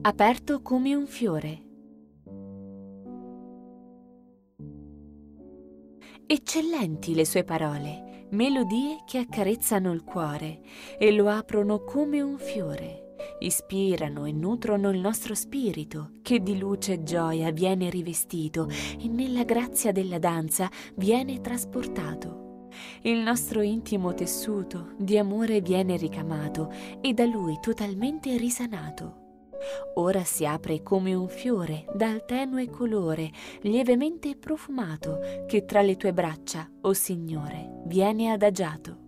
aperto come un fiore. Eccellenti le sue parole, melodie che accarezzano il cuore e lo aprono come un fiore, ispirano e nutrono il nostro spirito, che di luce e gioia viene rivestito e nella grazia della danza viene trasportato. Il nostro intimo tessuto di amore viene ricamato e da lui totalmente risanato. Ora si apre come un fiore dal tenue colore, lievemente profumato, che tra le tue braccia, o Signore, viene adagiato.